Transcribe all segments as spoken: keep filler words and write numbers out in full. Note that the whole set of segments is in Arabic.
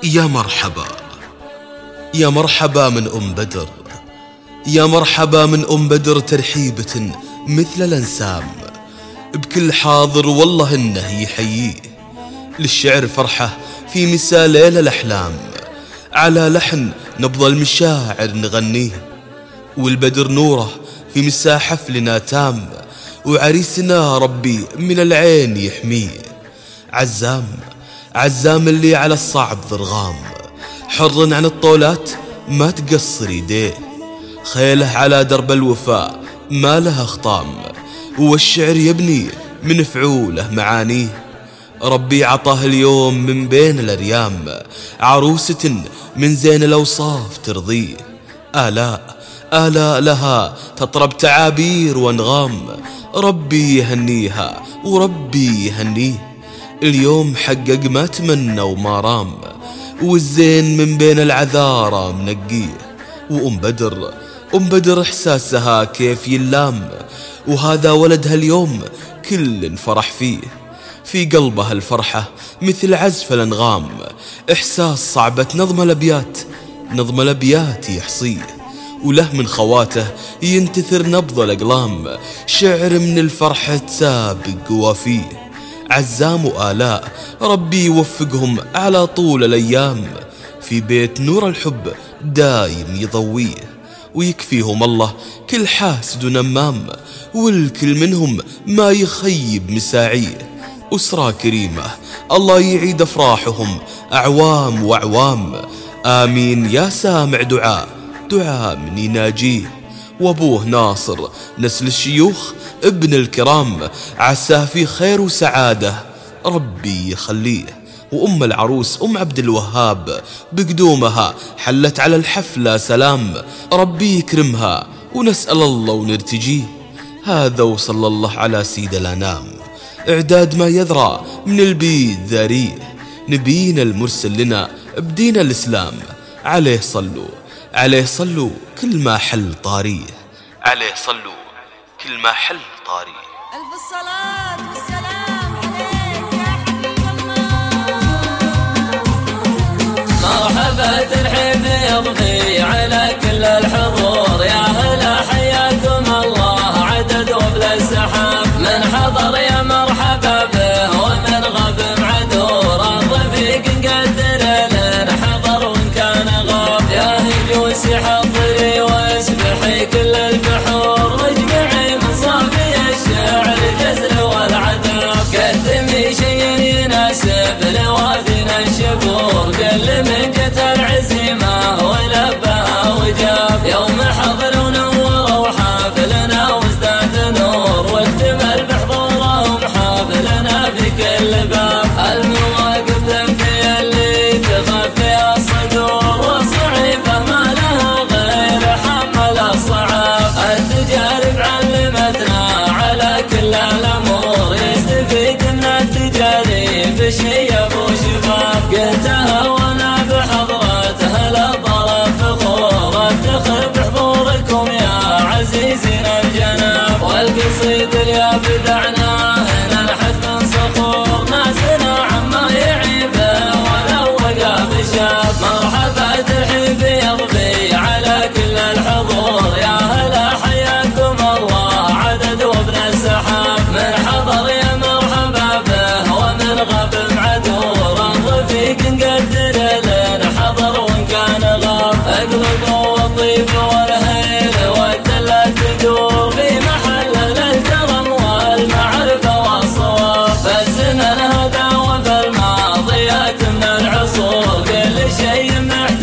يا مرحبا يا مرحبا من أم بدر، يا مرحبا من أم بدر ترحيبة مثل الأنسام، بكل حاضر والله إنه يحييه. للشعر فرحة في مساء ليلة الأحلام، على لحن نبض المشاعر نغنيه، والبدر نوره في مساء حفلنا تام، وعريسنا ربي من العين يحميه. عزام عزام اللي على الصعب ضرغام، حر عن الطولات ما تقصر يديه، خيله على درب الوفاء ما لها خطام، والشعر يبني من فعوله معانيه. ربي عطاه اليوم من بين الأريام عروسة من زين الأوصاف ترضيه، آلاء آلاء لها تطرب تعابير وانغام، ربي يهنيها وربي يهنيه. اليوم حقق ما تمنى وما رام، والزين من بين العذارى منقيه. وأم بدر أم بدر إحساسها كيف يلام، وهذا ولدها اليوم كل فرح فيه، في قلبها الفرحة مثل عزف الأنغام، إحساس صعبة نظم الأبيات نظم الأبيات يحصيه، وله من خواته ينتثر نبض الأقلام، شعر من الفرحة سابق وفيه. عزام وآلاء ربي يوفقهم على طول الأيام، في بيت نور الحب دايم يضويه، ويكفيهم الله كل حاسد ونمام، والكل منهم ما يخيب مساعيه. أسرة كريمة الله يعيد أفراحهم أعوام وأعوام، آمين يا سامع دعاء دعاء من يناجيه. وابوه ناصر نسل الشيوخ ابن الكرام، عساه في خير وسعادة ربي يخليه. وأم العروس أم عبد الوهاب بقدومها حلت على الحفلة سلام، ربي يكرمها ونسأل الله ونرتجيه. هذا وصلى الله على سيد الأنام، إعداد ما يذرى من البيت ذاريه، نبينا المرسل لنا بدين الإسلام، عليه صلوا عليه صلوا كل ما حل طاريه، عليه صلوا كل ما حل طاريه. ألف الصلاة والسلام عليك يا حبيب الله. مرحبا ترحيب يضفي على كل الحضور، يا هلا حياكم الله عدد وبلا السحاب، من حضر يا مرحبا به ومن غاب معذور، الرفيق نقدر لنا حضر وإن كان غاب، يا هجوسي حضري واسبحي كل البحور، واجمعي من صافي الشعر الجزل والعذاب، قدمي شيء يناسب لوافينا الشبور، قل من جت العزيمة ولبها وجاب، يوم حضر ونور وحافلنا وازداد نور، واكتمل بحضورهم حافلنا في كل باب، المواقف تبكي اللي تخفي الصدور، والصعيبة ما لها غير حمل الصعاب، التجارب علمتنا على كل الأمور، يستفيد من التجارب شي أبو شباب، قلتها وانا بحضرتها للطرف فخور، افتخر بحضوركم يا عزيزين الجناب، والقصيد اللي بدعناه ننحت من صخور، ناسنا عما يعيبه ولو وقع بشاب، مرحبا ترحيب يضفي على كل الحضور، يا هلا حياكم الله عدد وابن السحاب، من حضر يا مرحبا به ومن غاب معذور، الرفيق نقدر لنا حضر وإن كان غاب، اقلب والطيب والهيل والدلة تدور، في محل الكرم والمعرفة والصواب، فالزمن هذا وفي الماضيات من العصور، كل شيء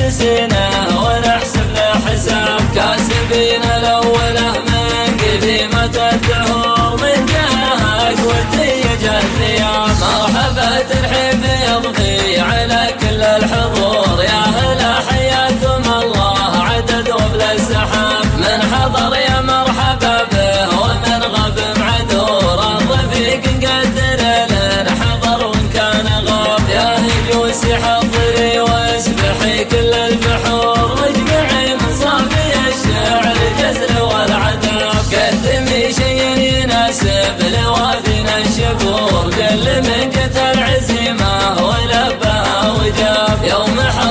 محتسينه ونحسب له حساب، كاسبين الأوله من قديمة الدهور، من جهك وتيج الثياب، مرحبا ترحيب يضفي على كل الحضور، يا هلا حياكم الله عدد وبلا السحاب، من حضر يا مرحبا به ومن غاب معذور، الرفيق نقدر لنا حضر وإن كان غاب، يا هجوسي حضري واسبحي كل البحور، واجمعي من صافي الشعر الجزل والعذاب، قدمي شيء يناسب لوافينا الشبور، قل من جت العزيمة ولبها وجاب، يوم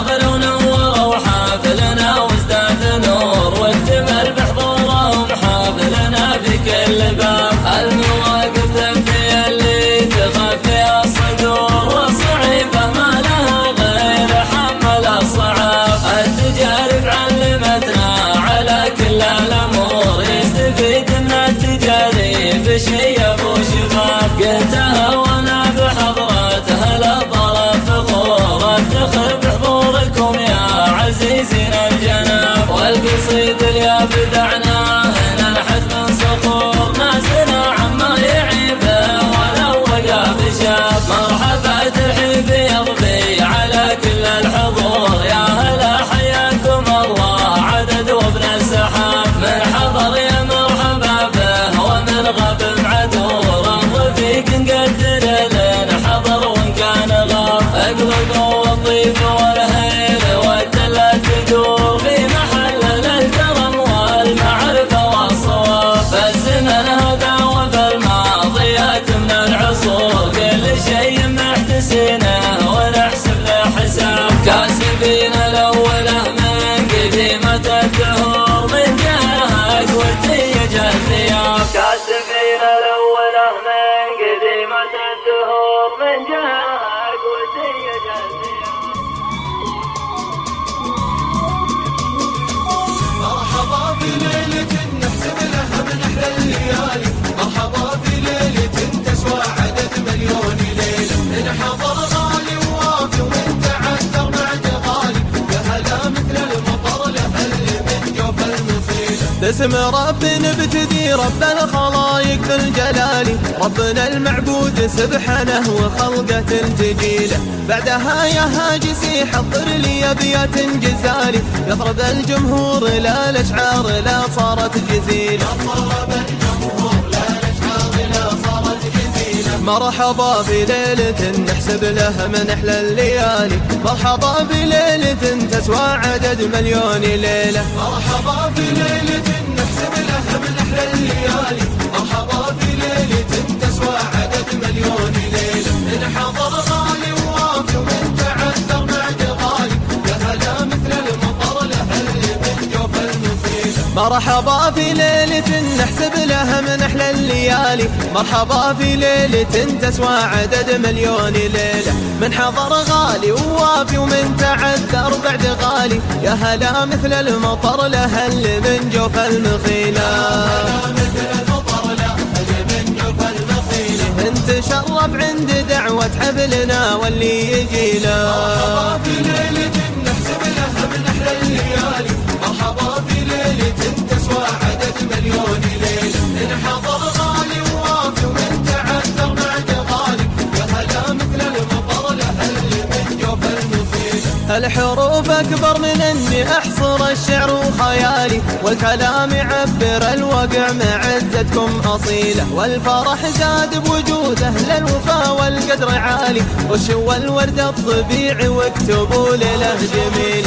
باسم رب نبتدي رب الخلايق ذو الجلال، ربنا المعبود سبحانه وخلقة الجليلة. بعدها يا هاجسي حضر لي ابيات جزالي، يضرب الجمهور لا الاشعار لا صارت جزيلة. مرحبا بليلة نحسب لها من أحلى الليالي، مرحبا بليلة تسوى عدد مليون ليلة. مرحبا بليلة نحسب لها من أحلى الليالي، مرحبا بليلة تسوى عدد مليون ليلة. من حضر غالي ووافي ومن تعذر بعد غالي، يا هلا مثل المطر لهل من جوف المصيبة. مرحبا في ليلة نحسب لها من أحلى الليالي، مرحبا في ليلة تسوى عدد مليون ليلة. من حضر غالي ووافي ومن تعذر بعد غالي، يا هلا مثل المطر لهل من جوف المخيلة. انت شرف عند دعوة حبلنا واللي يجينا. مرحبا في ليلة نحسب لها من أحلى الليالي، مرحبا في ليلة تسوى عدد مليون ليلة. إن حضر غالي ووافي ومن تعذر بعد غالي، يا هلا مثل المطر لهل من جوف المصيبة. الحروف أكبر من إني أحصر الشعر وخيالي، والكلام يعبر الواقع معزتكم أصيلة. والفرح زاد بوجود أهل الوفا والقدر عالي، وشوى الورد الطبيعي واكتبوا ليلة جميلة.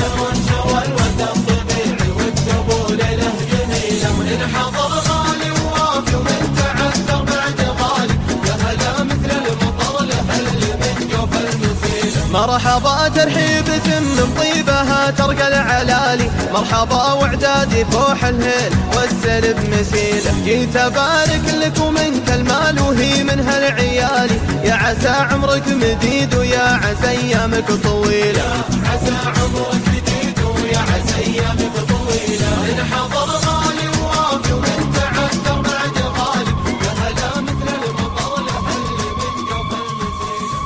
إن حضر غالي ووافي ومن تعذر بعد غالي، يا هلا مثل المطر لهل من جوف المصيبة. مرحبا ترحيبة من طيبها ترقى العلالي، مرحبا وعدادي فوح الهيل والسلب مسيلة. جيت أبارك لك ومنك المال وهي منها العيالي، يا عسى عمرك مديد ويا عسى أيامك طويلة. يا عسى عمرك مديد ويا عسى أيامك طويلة. إن حضر غالي ووافي ومن تعذر بعد غالي، يا هلا مثل المطر لهل من جوف المصيبة.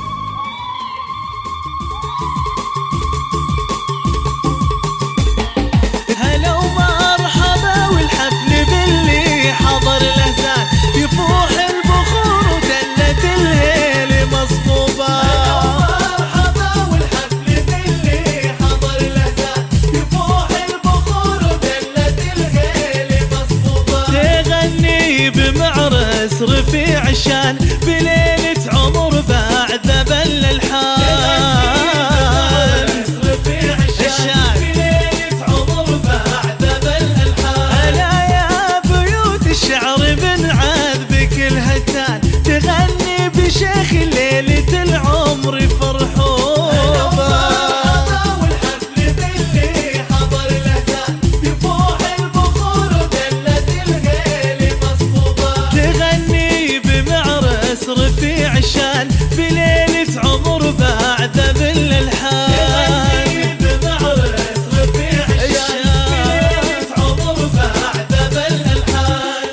هلا ومرحبا والحفل باللي حضر له زاد، يفوح البخور ودلة الهيل مصبوبة. هلا ومرحبا والحفل باللي حضر له زاد، يفوح البخور ودلة الهيل مصبوبة. تغني بمعرس رفيع الشان بليلة عمر بعد ذبل الحال. تغني بشيخ ليلة العمر فرحوبة. والحفل باللي حضر له زاد، يفوح البخور ودلة الهيل مصبوبة. تغني بمعرس رفيع الشان بليلة عمر بعد ذبل الحال. تغني بمعرس رفيع الشان بليلة عمر بعد ذبل الحال.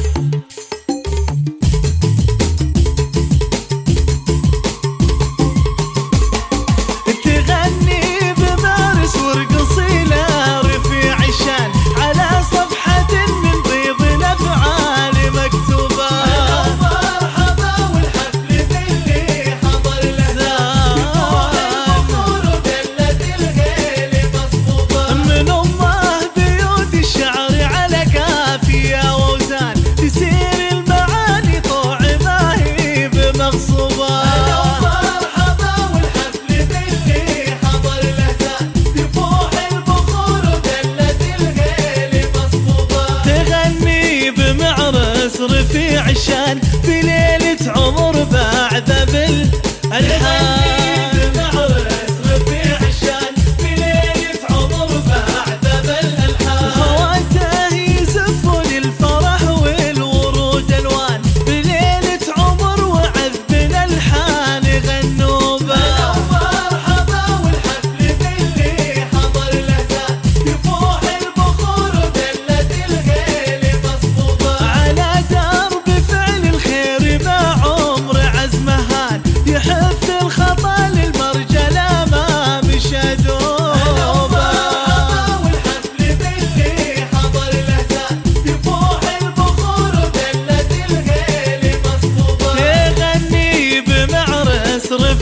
رفيع الشان بليلة عمر بعد ذبل الحال. بمعرس رفيع الشان بليلة عمر بعد ذبل الحال. خواته يزفون الفرح والورود الوان بليلة عمر وعذبنا الحان غنوا به. مرحبا والحفل باللي حضر له زاد، يفوح البخور ودلة الهيل مصبوبة. على درب فعل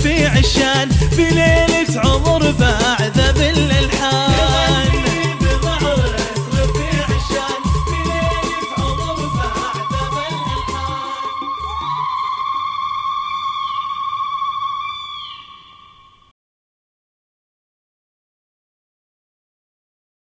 رفيع الشان